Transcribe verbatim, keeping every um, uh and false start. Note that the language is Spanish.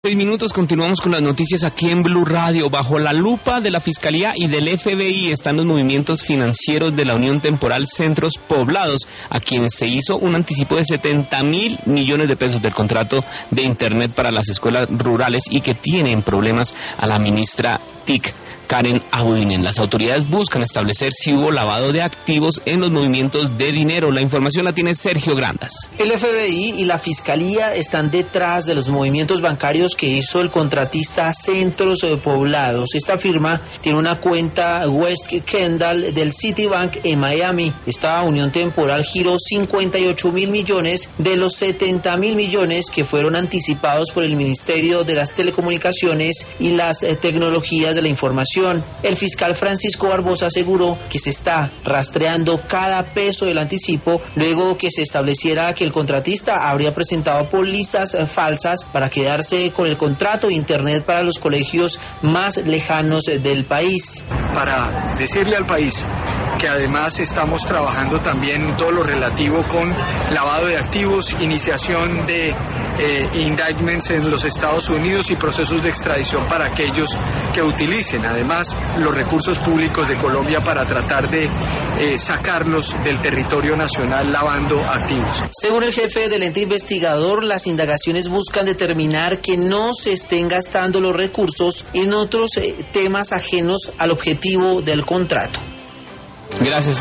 Seis minutos, continuamos con las noticias aquí en Blue Radio. Bajo la lupa de la Fiscalía y del F B I están los movimientos financieros de la Unión Temporal Centros Poblados, a quienes se hizo un anticipo de setenta mil millones de pesos del contrato de Internet para las escuelas rurales y que tienen problemas a la ministra T I C, Karen Abudinen. Las autoridades buscan establecer si hubo lavado de activos en los movimientos de dinero. La información la tiene Sergio Grandas. El F B I y la Fiscalía están detrás de los movimientos bancarios que hizo el contratista Centros Poblados. Esta firma tiene una cuenta West Kendall del Citibank en Miami. Esta unión temporal giró cincuenta y ocho mil millones de los setenta mil millones que fueron anticipados por el Ministerio de las Telecomunicaciones y las Tecnologías de la Información. El fiscal Francisco Barbosa aseguró que se está rastreando cada peso del anticipo luego que se estableciera que el contratista habría presentado pólizas falsas para quedarse con el contrato de Internet para los colegios más lejanos del país. Para decirle al país que además estamos trabajando también en todo lo relativo con lavado de activos, iniciación de eh, indictments en los Estados Unidos y procesos de extradición para aquellos que utilicen además los recursos públicos de Colombia para tratar de eh, sacarlos del territorio nacional lavando activos. Según el jefe del ente investigador, las indagaciones buscan determinar que no se estén gastando los recursos en otros eh, temas ajenos al objetivo del contrato. Gracias.